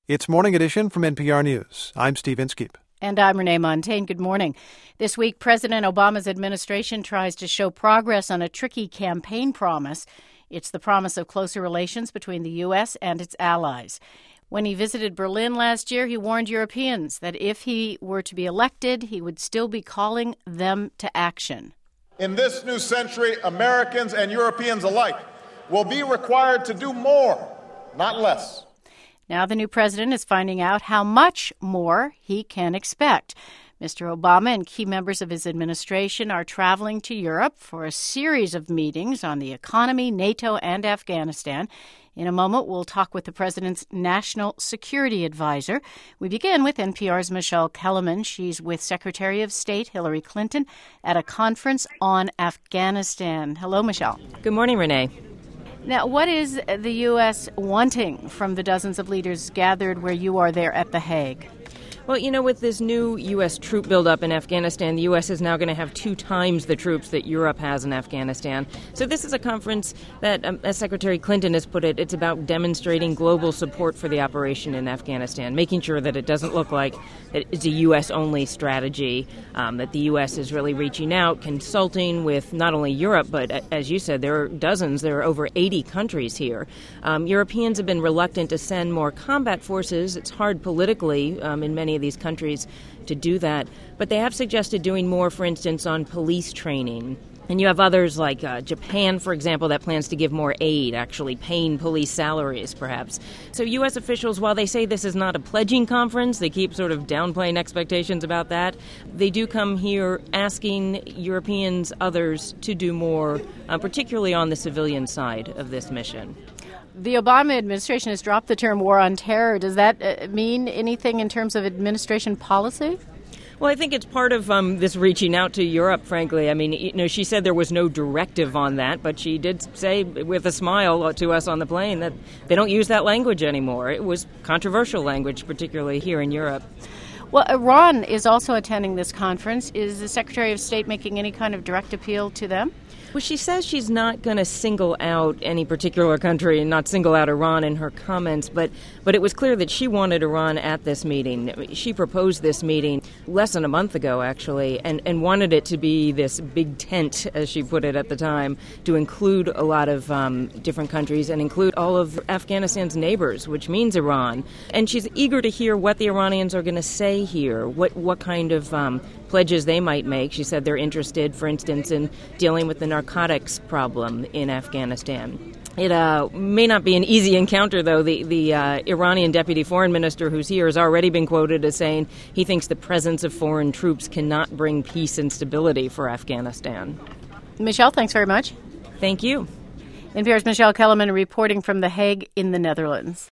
It's Morning Edition from NPR News. I'm Steve Inskeep. And I'm Renee Montaigne. Good morning. This week, President Obama's administration tries to show progress on a tricky campaign promise. It's the promise of closer relations between the U.S. and its allies. When he visited Berlin last year, he warned Europeans that if he were to be elected, he would still be calling them to action. In this new century, Americans and Europeans alike will be required to do more, not less. Now the new president is finding out how much more he can expect. Mr. Obama and key members of his administration are traveling to Europe for a series of meetings on the economy, NATO, and Afghanistan. In a moment, we'll talk with the president's national security advisor. We begin with NPR's Michelle Kellerman. She's with Secretary of State Hillary Clinton at a conference on Afghanistan. Hello, Michelle. Good morning, Renee. Now, what is the U.S. wanting from the dozens of leaders gathered where you are there at The Hague? Well, with this new U.S. troop buildup in Afghanistan, the U.S. is now going to have 2 times the troops that Europe has in Afghanistan. So this is a conference that, as Secretary Clinton has put it, it's about demonstrating global support for the operation in Afghanistan, making sure that it doesn't look like it's a U.S.-only strategy, that the U.S. is really reaching out, consulting with not only Europe, but, as you said, there are over 80 countries here. Europeans have been reluctant to send more combat forces. It's hard politically in many of these countries to do that, but they have suggested doing more, for instance, on police training. And you have others like Japan, for example, that plans to give more aid, actually paying police salaries, perhaps. So U.S. officials, while they say this is not a pledging conference, they keep sort of downplaying expectations about that. They do come here asking Europeans, others, to do more, particularly on the civilian side of this mission. The Obama administration has dropped the term war on terror. Does that mean anything in terms of administration policy? Well, I think it's part of this reaching out to Europe, frankly. I mean, she said there was no directive on that, but she did say with a smile to us on the plane that they don't use that language anymore. It was controversial language, particularly here in Europe. Well, Iran is also attending this conference. Is the Secretary of State making any kind of direct appeal to them? Well, she says she's not going to single out any particular country and not single out Iran in her comments, but it was clear that she wanted Iran at this meeting. She proposed this meeting less than a month ago, actually, and wanted it to be this big tent, as she put it at the time, to include a lot of different countries and include all of Afghanistan's neighbors, which means Iran. And she's eager to hear what the Iranians are going to say here, what kind of pledges they might make. She said they're interested, for instance, in dealing with the narcotics problem in Afghanistan. It may not be an easy encounter, though. The Iranian deputy foreign minister who's here has already been quoted as saying he thinks the presence of foreign troops cannot bring peace and stability for Afghanistan. Michelle, thanks very much. Thank you. NPR's Michelle Kellerman reporting from The Hague in the Netherlands.